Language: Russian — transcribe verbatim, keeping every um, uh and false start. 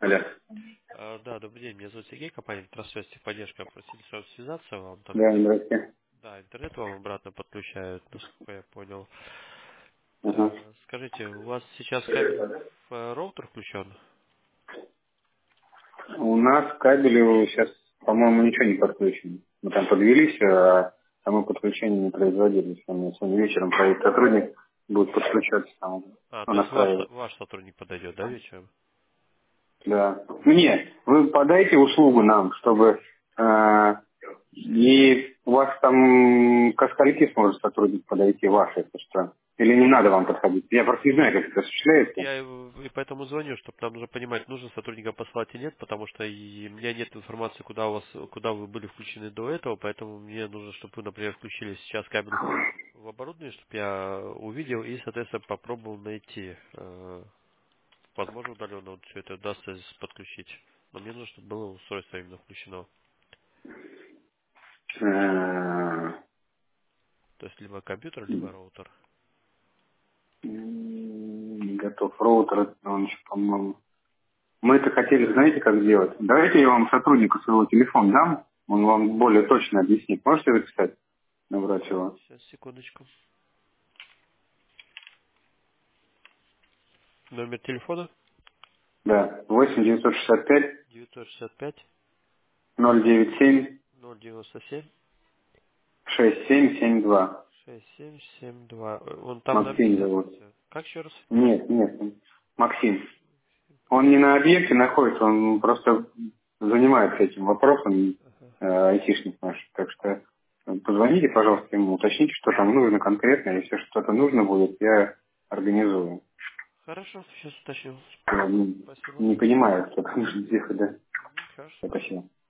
Алло. А, да, добрый день, меня зовут Сергей, компания Трансвест Техподдержка. Просили сразу связаться, вам там Да, интернет, здрасте. да, интернет вам обратно подключают, насколько я понял. Ага. А, скажите, у вас сейчас кабель в э, роутер включен? У нас к кабелю сейчас, по-моему, ничего не подключено. Мы там подвелись, а само подключение не производилось. У меня сегодня вечером проект сотрудник будет подключаться там, А, ну, то есть ваш, настраивать. со- ваш сотрудник подойдет, да, вечером? Да. Нет, вы подайте услугу нам, чтобы э, и у вас там ко скольки сможет сотрудник подойти, ваш, если что? Или не надо вам подходить? Я просто не знаю, как это Вот осуществляется. я и и поэтому звоню, чтобы нам нужно понимать, нужно сотрудника послать и нет, потому что и у меня нет информации, куда у вас, куда вы были включены до этого, поэтому мне нужно, чтобы вы, например, включили сейчас кабель в оборудование, чтобы я увидел и, соответственно, попробовал найти. э, Возможно, удаленно вот все это удастся здесь подключить. Но мне нужно, чтобы было устройство именно включено. Э, То есть либо компьютер, либо роутер. М, Не готов. Роутер, он еще, по-моему. Мы это хотели, знаете, как сделать? Давайте я вам сотруднику своего телефон дам, он вам более точно объяснит. Можете записать, набрать его? Сейчас, секундочку. Номер телефона Да, восемь девятьсот шестьдесят пять девятьсот шестьдесят пять ноль девять семь ноль девяносто семь шесть семь семь два. шесть семь семь два. Он там на Максим объекте зовут. находится. Как еще раз? Нет, нет, Максим. Он не на объекте находится, он просто занимается этим вопросом, Ага. э, айтишник наш. Так что э, позвоните, пожалуйста, ему, уточните, что там нужно конкретно. Если что-то нужно будет, я организую. Хорошо, сейчас уточню. Я не, Спасибо. не понимаю, что там нужно сделать, да. Мгм, хорошо, спасибо. Спасибо.